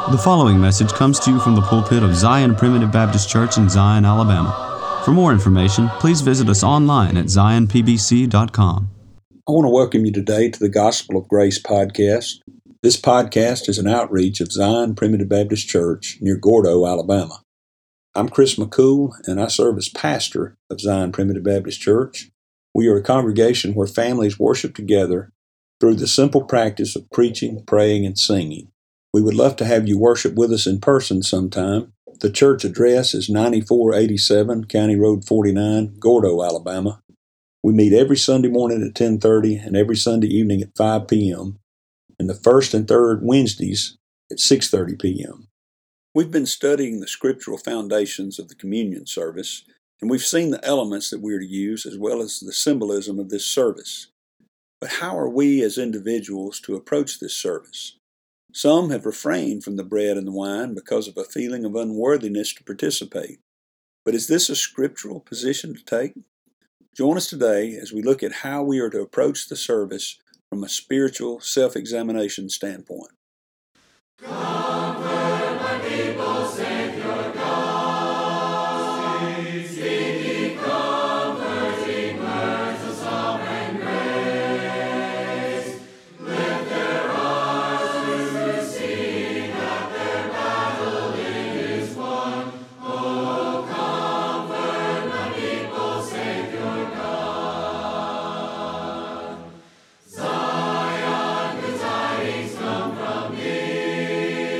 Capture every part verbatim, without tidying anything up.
The following message comes to you from the pulpit of Zion Primitive Baptist Church in Zion, Alabama. For more information, please visit us online at zion p b c dot com. I want to welcome you today to the Gospel of Grace podcast. This podcast is an outreach of Zion Primitive Baptist Church near Gordo, Alabama. I'm Chris McCool, and I serve as pastor of Zion Primitive Baptist Church. We are a congregation where families worship together through the simple practice of preaching, praying, and singing. We would love to have you worship with us in person sometime. The church address is ninety-four eighty-seven County Road forty-nine, Gordo, Alabama. We meet every Sunday morning at ten thirty and every Sunday evening at five p.m. and the first and third Wednesdays at six thirty p.m. We've been studying the scriptural foundations of the communion service, and we've seen the elements that we are to use as well as the symbolism of this service. But how are we as individuals to approach this service? Some have refrained from the bread and the wine because of a feeling of unworthiness to participate. But is this a scriptural position to take? Join us today as we look at how we are to approach the service from a spiritual self-examination standpoint. Comfort my people, save your God. Speaking comforting words of sovereign grace. Lift their hearts to see that their battle is won. Oh, comfort my people, save your God. Zion, good tidings come from thee.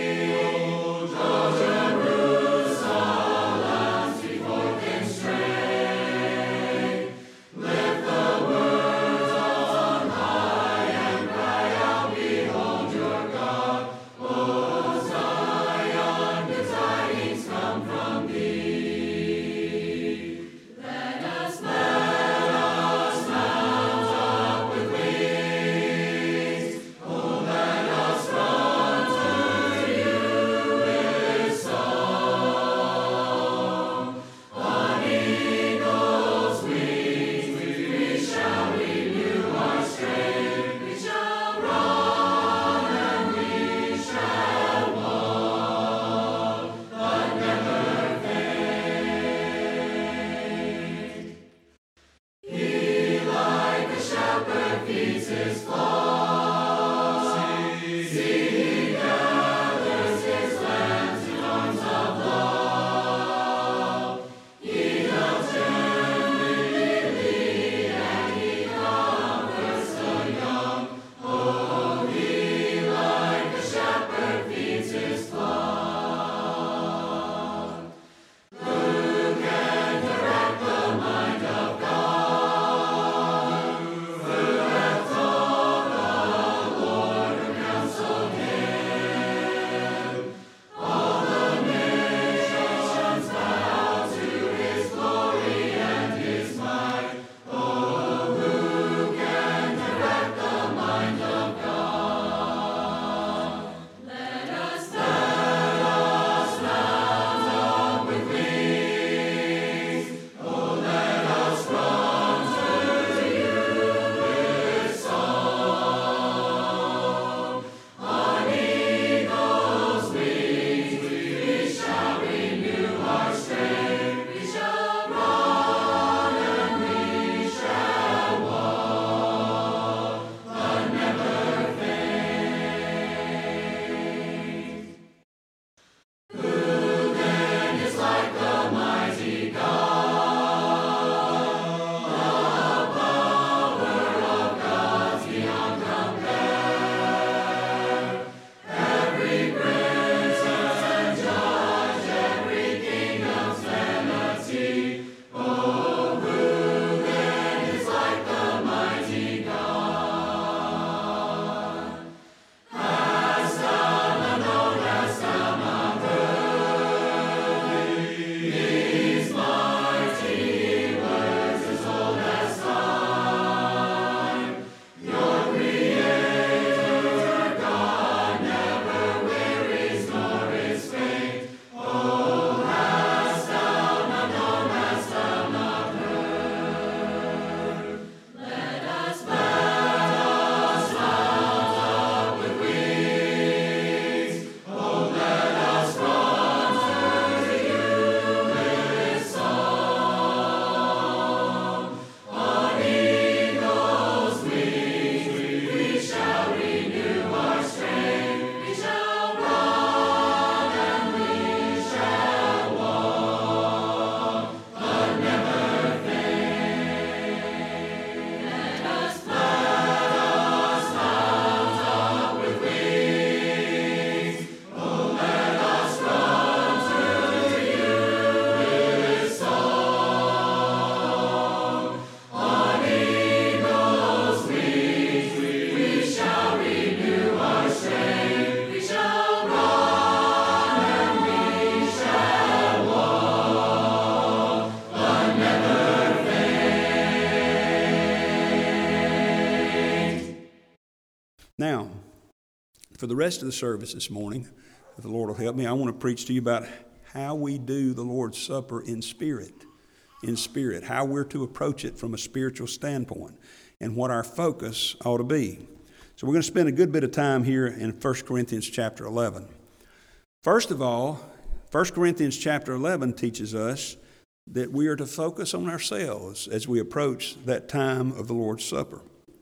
rest of the service this morning, if the Lord will help me, I want to preach to you about how we do the Lord's Supper in spirit, in spirit, how we're to approach it from a spiritual standpoint, and what our focus ought to be. So we're going to spend a good bit of time here in First Corinthians chapter eleven. First of all, First Corinthians chapter eleven teaches us that we are to focus on ourselves as we approach that time of the Lord's Supper.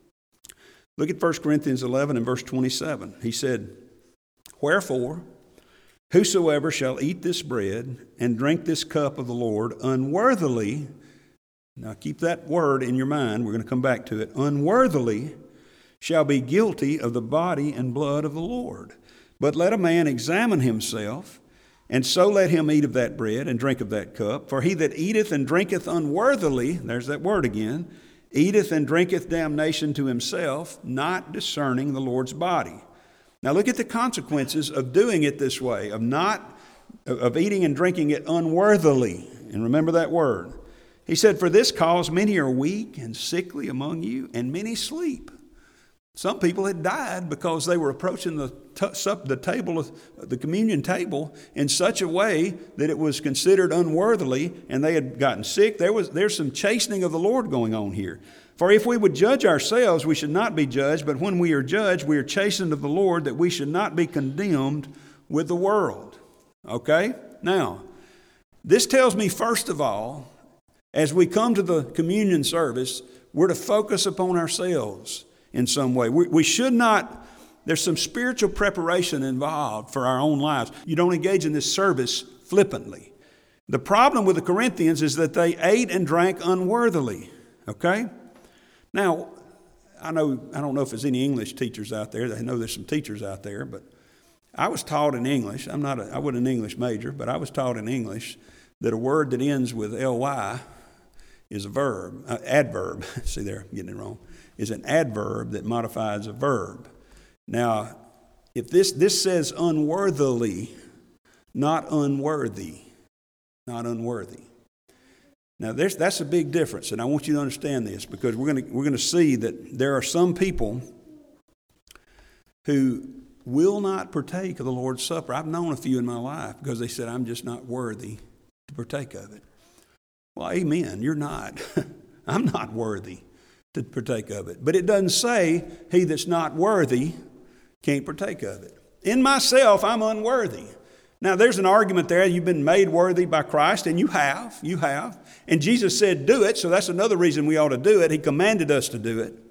Look at First Corinthians eleven and verse twenty-seven. He said, "Wherefore, whosoever shall eat this bread and drink this cup of the Lord unworthily," now keep that word in your mind, we're going to come back to it, "unworthily shall be guilty of the body and blood of the Lord. But let a man examine himself, and so let him eat of that bread and drink of that cup. For he that eateth and drinketh unworthily," there's that word again, "eateth and drinketh damnation to himself, not discerning the Lord's body." Now look at the consequences of doing it this way, of not, of eating and drinking it unworthily. And remember that word. He said, "For this cause many are weak and sickly among you, and many sleep." Some people had died because they were approaching the, t- sup, the table, of, the communion table, in such a way that it was considered unworthily, and they had gotten sick. There was there's some chastening of the Lord going on here. "For if we would judge ourselves, we should not be judged. But when we are judged, we are chastened of the Lord, that we should not be condemned with the world." Okay? Now, this tells me, first of all, as we come to the communion service, we're to focus upon ourselves in some way. We, we should not, there's some spiritual preparation involved for our own lives. You don't engage in this service flippantly. The problem with the Corinthians is that they ate and drank unworthily. Okay? Now, I know, I don't know if there's any English teachers out there. I know there's some teachers out there, but I was taught in English. I'm not a, I wasn't an English major, but I was taught in English that a word that ends with ly is a verb, uh, adverb. See there, I'm getting it wrong. Is an adverb that modifies a verb. Now, if this this says unworthily, not unworthy, not unworthy. Now, there's, that's a big difference, and I want you to understand this, because we're going to we're going to see that there are some people who will not partake of the Lord's Supper. I've known a few in my life because they said, "I'm just not worthy to partake of it." Well, amen. You're not. I'm not worthy to partake of it. But it doesn't say he that's not worthy can't partake of it. In myself, I'm unworthy. Now, there's an argument there. You've been made worthy by Christ, and you have. You have. And Jesus said, do it, so that's another reason we ought to do it. He commanded us to do it.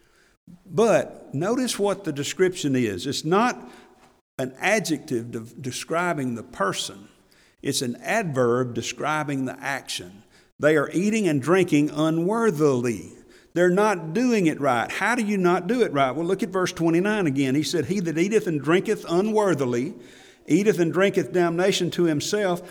But notice what the description is. It's not an adjective de- describing the person. It's an adverb describing the action. They are eating and drinking unworthily. They're not doing it right. How do you not do it right? Well, look at verse twenty-nine again. He said, "He that eateth and drinketh unworthily, eateth and drinketh damnation to himself,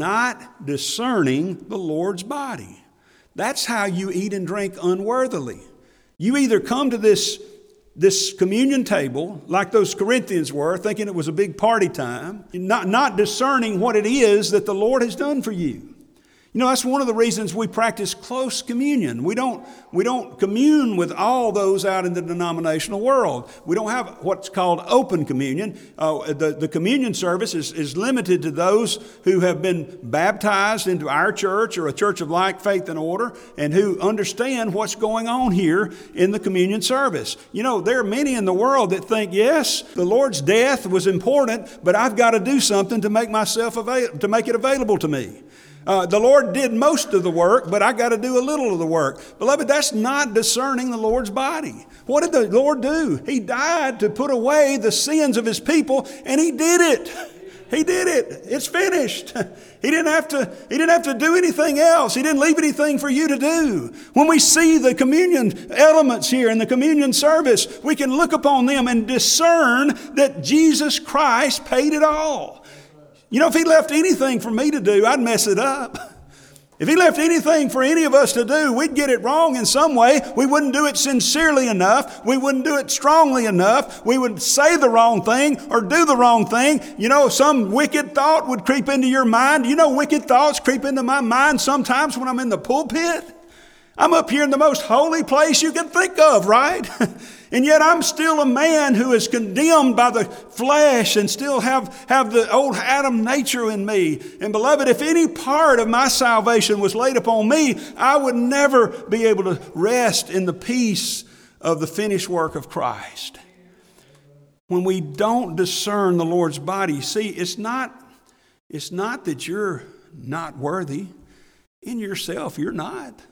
not discerning the Lord's body." That's how you eat and drink unworthily. You either come to this, this communion table like those Corinthians were, thinking it was a big party time, not, not discerning what it is that the Lord has done for you. You know, that's one of the reasons we practice close communion. We don't, we don't commune with all those out in the denominational world. We don't have what's called open communion. Uh, the, the communion service is, is limited to those who have been baptized into our church or a church of like faith and order, and who understand what's going on here in the communion service. You know, there are many in the world that think, yes, the Lord's death was important, but I've got to do something to make myself avail- to make it available to me. Uh, the Lord did most of the work, but I got to do a little of the work. Beloved, that's not discerning the Lord's body. What did the Lord do? He died to put away the sins of His people, and He did it. He did it. It's finished. He didn't have to, he didn't have to do anything else. He didn't leave anything for you to do. When we see the communion elements here in the communion service, we can look upon them and discern that Jesus Christ paid it all. You know, if He left anything for me to do, I'd mess it up. If He left anything for any of us to do, we'd get it wrong in some way. We wouldn't do it sincerely enough. We wouldn't do it strongly enough. We would say the wrong thing or do the wrong thing. You know, some wicked thought would creep into your mind. You know, wicked thoughts creep into my mind sometimes when I'm in the pulpit. I'm up here in the most holy place you can think of, right? And yet I'm still a man who is condemned by the flesh and still have, have the old Adam nature in me. And beloved, if any part of my salvation was laid upon me, I would never be able to rest in the peace of the finished work of Christ. When we don't discern the Lord's body, see, it's not, it's not that you're not worthy. In yourself, you're not.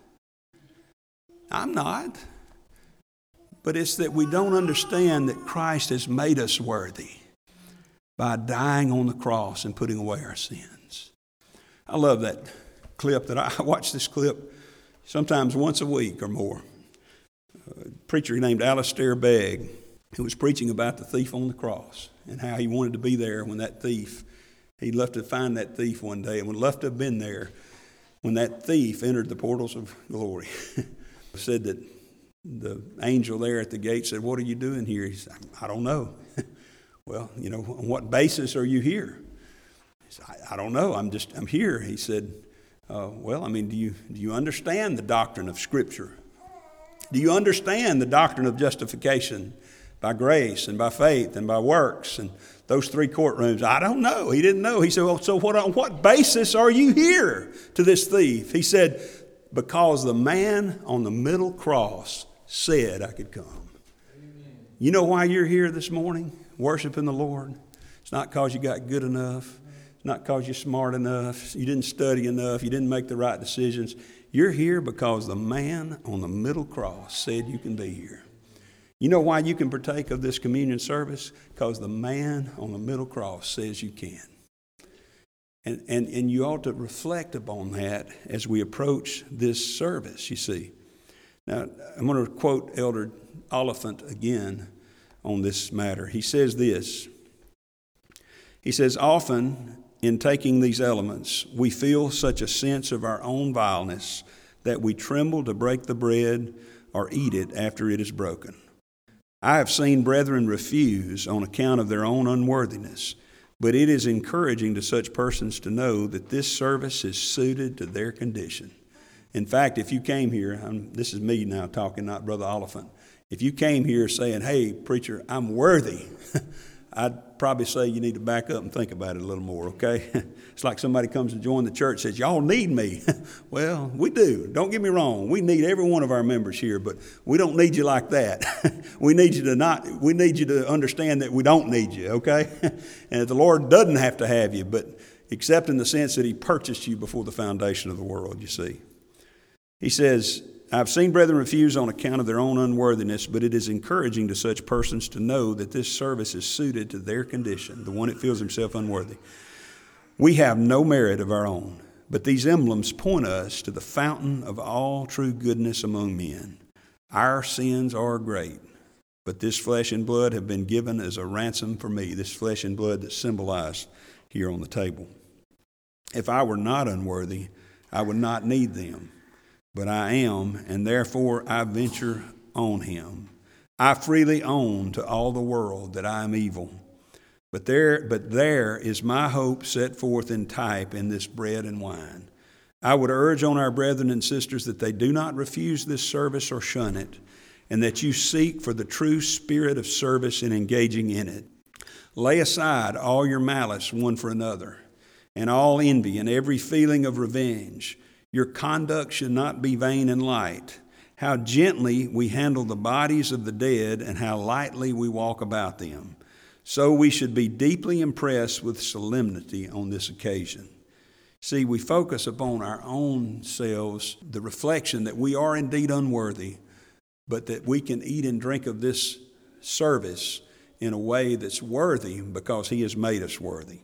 I'm not. But it's that we don't understand that Christ has made us worthy by dying on the cross and putting away our sins. I love that clip that I, I watch this clip sometimes once a week or more. A preacher named Alistair Begg, who was preaching about the thief on the cross and how he wanted to be there when that thief, he'd love to find that thief one day and would love to have been there when that thief entered the portals of glory. Said that the angel there at the gate said, "What are you doing here?" He said, "I don't know." "Well, you know, on what basis are you here?" He said, I, I don't know. I'm just, I'm here. He said, uh, well, I mean, do you, do you understand the doctrine of Scripture? Do you understand the doctrine of justification by grace and by faith and by works and those three courtrooms? "I don't know." He didn't know. He said, "Well, so what, on what basis are you here to this thief?" He said, "Because the man on the middle cross said I could come." Amen. You know why you're here this morning worshiping the Lord? It's not because you got good enough. It's not because you're smart enough. You didn't study enough. You didn't make the right decisions. You're here because the man on the middle cross said you can be here. You know why you can partake of this communion service? Because the man on the middle cross says you can. And, and, and you ought to reflect upon that as we approach this service, you see. Now, I'm going to quote Elder Oliphant again on this matter. He says this. He says, "Often in taking these elements, we feel such a sense of our own vileness that we tremble to break the bread or eat it after it is broken. I have seen brethren refuse on account of their own unworthiness, but it is encouraging to such persons to know that this service is suited to their condition." In fact, if you came here, I'm, this is me now talking, not Brother Oliphant. If you came here saying, "Hey, preacher, I'm worthy," I'd probably say you need to back up and think about it a little more, okay? It's like somebody comes to join the church and says, "Y'all need me." Well, we do. Don't get me wrong. We need every one of our members here, but we don't need you like that. We need you to not, we need you to understand that we don't need you, okay? And the Lord doesn't have to have you, but except in the sense that He purchased you before the foundation of the world, you see. He says, "I've seen brethren refuse on account of their own unworthiness, but it is encouraging to such persons to know that this service is suited to their condition," the one that feels himself unworthy. "We have no merit of our own, but these emblems point us to the fountain of all true goodness among men. Our sins are great, but this flesh and blood have been given as a ransom for me," this flesh and blood that's symbolized here on the table. "If I were not unworthy, I would not need them. But I am, and therefore I venture on him. I freely own to all the world that I am evil. But there, but there is my hope set forth in type in this bread and wine. I would urge on our brethren and sisters that they do not refuse this service or shun it, and that you seek for the true spirit of service in engaging in it. Lay aside all your malice one for another, and all envy and every feeling of revenge. Your conduct should not be vain and light. How gently we handle the bodies of the dead and how lightly we walk about them. So we should be deeply impressed with solemnity on this occasion." See, we focus upon our own selves, the reflection that we are indeed unworthy, but that we can eat and drink of this service in a way that's worthy because He has made us worthy.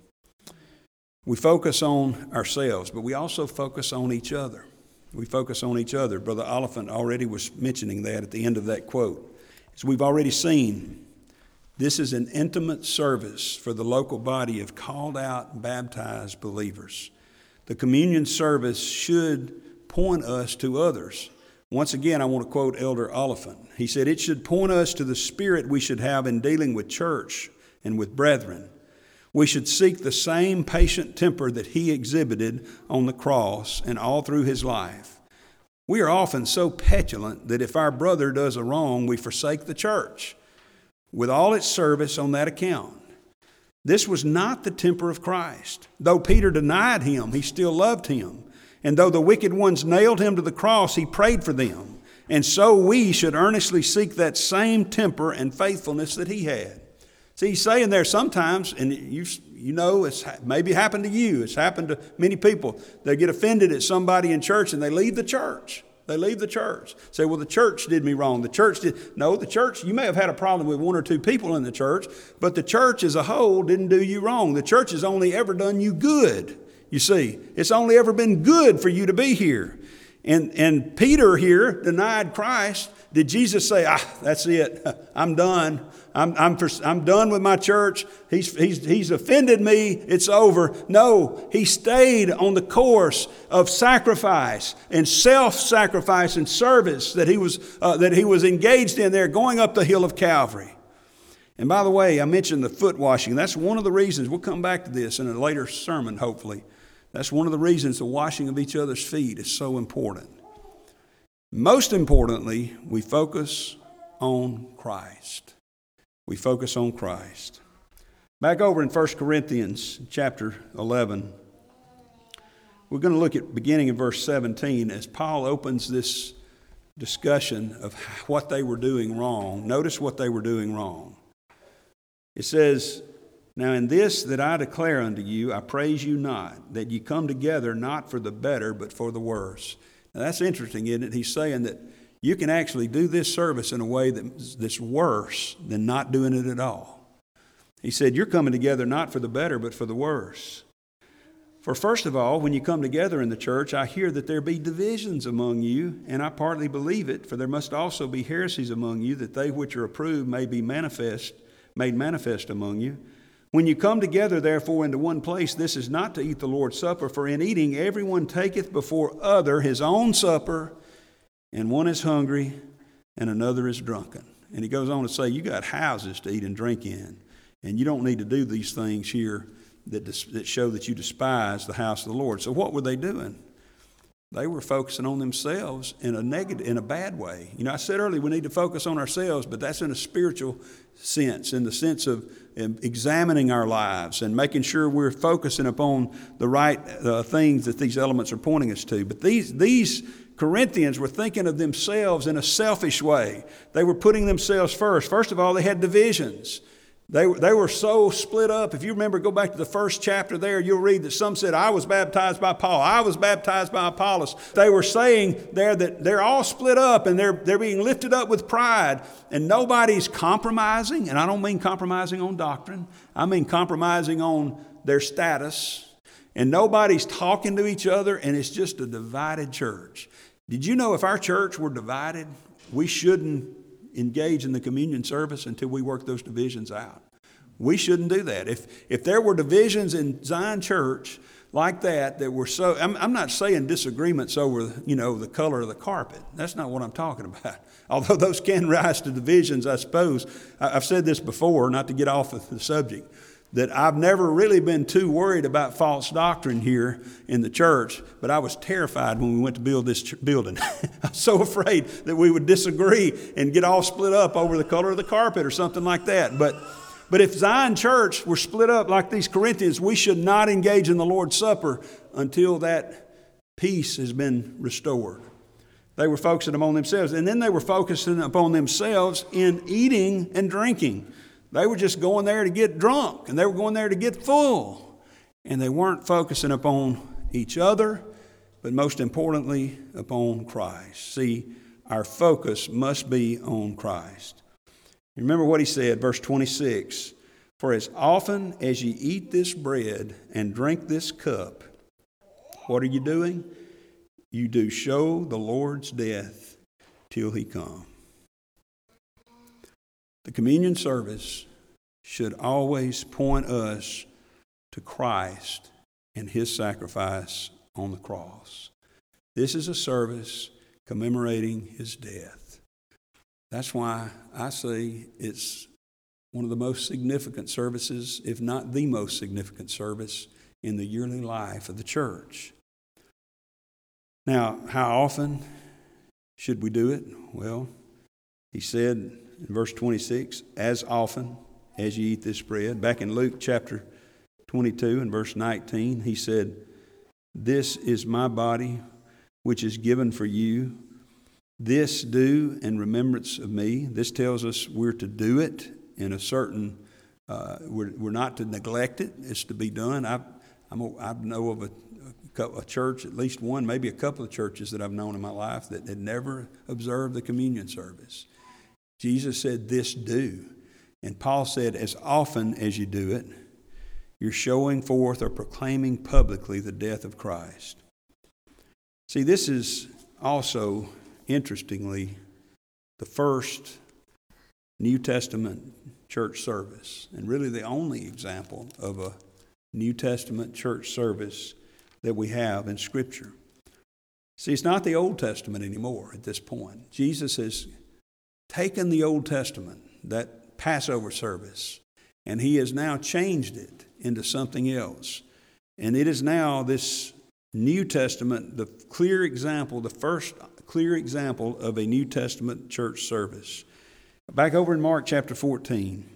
We focus on ourselves, but we also focus on each other. We focus on each other. Brother Oliphant already was mentioning that at the end of that quote. As we've already seen, this is an intimate service for the local body of called out, baptized believers. The communion service should point us to others. Once again, I want to quote Elder Oliphant. He said, "It should point us to the spirit we should have in dealing with church and with brethren. We should seek the same patient temper that He exhibited on the cross and all through His life. We are often so petulant that if our brother does a wrong, we forsake the church with all its service on that account. This was not the temper of Christ. Though Peter denied him, he still loved him. And though the wicked ones nailed him to the cross, he prayed for them. And so we should earnestly seek that same temper and faithfulness that he had. See, he's saying there sometimes, and you you know, it's maybe happened to you. It's happened to many people. They get offended at somebody in church and they leave the church. They leave the church. Say, well, the church did me wrong. The church did. No, the church, you may have had a problem with one or two people in the church, but the church as a whole didn't do you wrong. The church has only ever done you good. You see, it's only ever been good for you to be here. And, and Peter here denied Christ. Did Jesus say, ah, that's it, I'm done. I'm, I'm, for, I'm done with my church. He's, he's, he's offended me. It's over. No, he stayed on the course of sacrifice and self-sacrifice and service that he was, uh, that he was engaged in there going up the hill of Calvary. And by the way, I mentioned the foot washing. That's one of the reasons. We'll come back to this in a later sermon, hopefully. That's one of the reasons the washing of each other's feet is so important. Most importantly, we focus on Christ. We focus on Christ. Back over in First Corinthians chapter eleven, we're going to look at beginning in verse seventeen as Paul opens this discussion of what they were doing wrong. Notice what they were doing wrong. It says, now in this that I declare unto you, I praise you not, that ye come together not for the better, but for the worse. Now that's interesting, isn't it? He's saying that you can actually do this service in a way that, that's worse than not doing it at all. He said, you're coming together not for the better, but for the worse. For first of all, when you come together in the church, I hear that there be divisions among you, and I partly believe it, for there must also be heresies among you, that they which are approved may be manifest, made manifest among you. When you come together, therefore, into one place, this is not to eat the Lord's Supper, for in eating everyone taketh before other his own supper, and one is hungry, and another is drunken. And he goes on to say, you got houses to eat and drink in, and you don't need to do these things here that, that show that you despise the house of the Lord. So what were they doing? They were focusing on themselves in a negative, in a bad way. You know, I said earlier we need to focus on ourselves, but that's in a spiritual sense, in the sense of examining our lives and making sure we're focusing upon the right uh, things that these elements are pointing us to. But these these Corinthians were thinking of themselves in a selfish way. They were putting themselves first. First of all, they had divisions. They, they were so split up. If you remember, go back to the first chapter there, you'll read that some said, I was baptized by Paul. I was baptized by Apollos. They were saying there that they're all split up and they're, they're being lifted up with pride. And nobody's compromising. And I don't mean compromising on doctrine. I mean compromising on their status. And nobody's talking to each other. And it's just a divided church. Did you know if our church were divided, we shouldn't engage in the communion service until we work those divisions out? We shouldn't do that. If if there were divisions in Zion Church like that, that were so, I'm, I'm not saying disagreements over, you know, the color of the carpet. That's not what I'm talking about. Although those can rise to divisions, I suppose. I, I've said this before, not to get off of the subject, that I've never really been too worried about false doctrine here in the church, but I was terrified when we went to build this ch- building. I was so afraid that we would disagree and get all split up over the color of the carpet or something like that. But but if Zion Church were split up like these Corinthians, we should not engage in the Lord's Supper until that peace has been restored. They were focusing upon themselves, and then they were focusing upon themselves in eating and drinking. They were just going there to get drunk, and they were going there to get full. And they weren't focusing upon each other, but most importantly, upon Christ. See, our focus must be on Christ. Remember what he said, verse twenty-six, for as often as ye eat this bread and drink this cup, what are you doing? You do show the Lord's death till he come. The communion service should always point us to Christ and his sacrifice on the cross. This is a service commemorating his death. That's why I say it's one of the most significant services, if not the most significant service in the yearly life of the church. Now, how often Should we do it? Well, he said in verse twenty-six, as often as you eat this bread. Back in Luke chapter twenty-two and verse nineteen, he said, this is my body, which is given for you. This do in remembrance of me. This tells us we're to do it in a certain, uh, we're, we're not to neglect it. It's to be done. I I'm a, I know of a, a, a church, at least one, maybe a couple of churches that I've known in my life that had never observed the communion service. Jesus said, this do. And Paul said, as often as you do it, you're showing forth or proclaiming publicly the death of Christ. See, this is also, interestingly, the first New Testament church service, and really the only example of a New Testament church service that we have in Scripture. See, it's not the Old Testament anymore at this point. Jesus has taken the Old Testament, that Passover service, and he has now changed it into something else. And it is now this New Testament, the clear example, the first clear example of a New Testament church service. Back over in Mark chapter fourteen,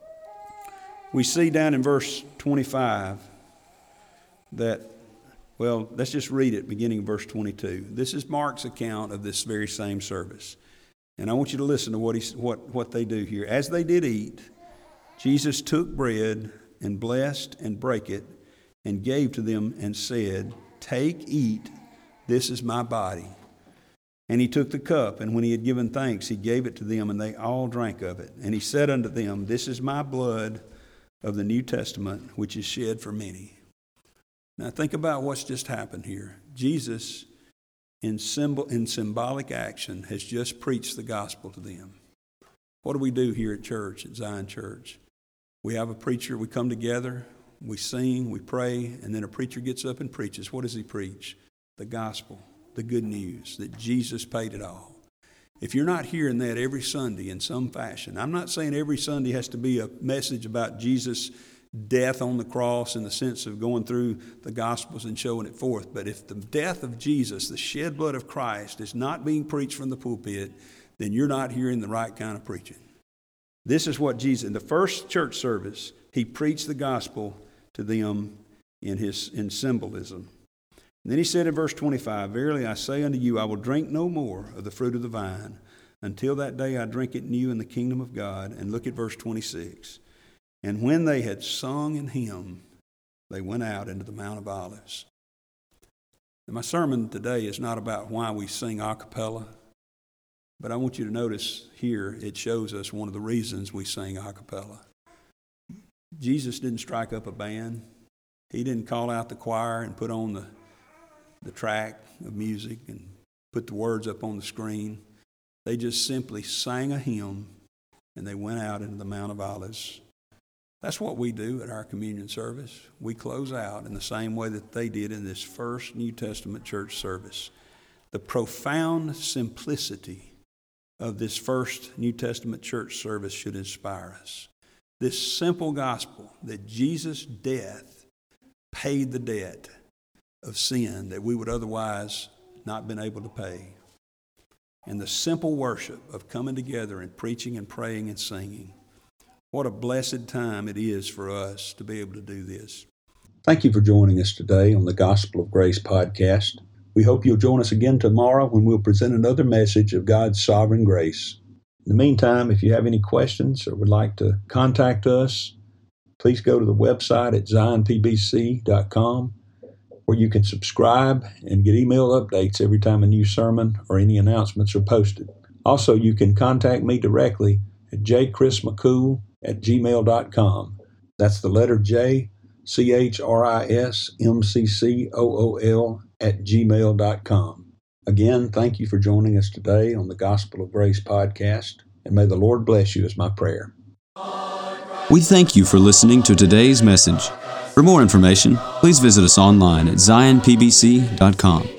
we see down in verse twenty-five that, well, let's just read it beginning in verse twenty-two. This is Mark's account of this very same service. And I want you to listen to what, he, what, what they do here. As they did eat, Jesus took bread and blessed and brake it and gave to them and said, take, eat, this is my body. And he took the cup, and when he had given thanks, he gave it to them, and they all drank of it. And he said unto them, this is my blood of the New Testament, which is shed for many. Now think about what's just happened here. Jesus, in symbol, in symbolic action, has just preached the gospel to them. What do we do here at church, at Zion Church? We have a preacher, we come together, we sing, we pray, and then a preacher gets up and preaches. What does he preach? The gospel, the good news, that Jesus paid it all. If you're not hearing that every Sunday in some fashion, I'm not saying every Sunday has to be a message about Jesus' death on the cross in the sense of going through the Gospels and showing it forth, but if the death of Jesus, the shed blood of Christ, is not being preached from the pulpit, then you're not hearing the right kind of preaching. This is what Jesus, in the first church service, he preached the gospel to them in his in symbolism. And then he said in verse twenty-five, verily I say unto you, I will drink no more of the fruit of the vine until that day I drink it new in the kingdom of God. And look at verse twenty-six. And when they had sung an hymn, they went out into the Mount of Olives. And my sermon today is not about why we sing a cappella, but I want you to notice here it shows us one of the reasons we sing a cappella. Jesus didn't strike up a band. He didn't call out the choir and put on the, the track of music and put the words up on the screen. They just simply sang a hymn and they went out into the Mount of Olives. That's what we do at our communion service. We close out in the same way that they did in this first New Testament church service. The profound simplicity of this first New Testament church service should inspire us. This simple gospel that Jesus' death paid the debt of sin that we would otherwise not been able to pay. And the simple worship of coming together and preaching and praying and singing. What a blessed time it is for us to be able to do this. Thank you for joining us today on the Gospel of Grace podcast. We hope you'll join us again tomorrow when we'll present another message of God's sovereign grace. In the meantime, if you have any questions or would like to contact us, please go to the website at zion p b c dot com, where you can subscribe and get email updates every time a new sermon or any announcements are posted. Also, you can contact me directly at j chris mccool at gmail dot com. That's the letter J, C H R I S M C C O O L at gmail dot com. Again, thank you for joining us today on the Gospel of Grace podcast, and may the Lord bless you is my prayer. We thank you for listening to today's message. For more information, please visit us online at zion p b c dot com.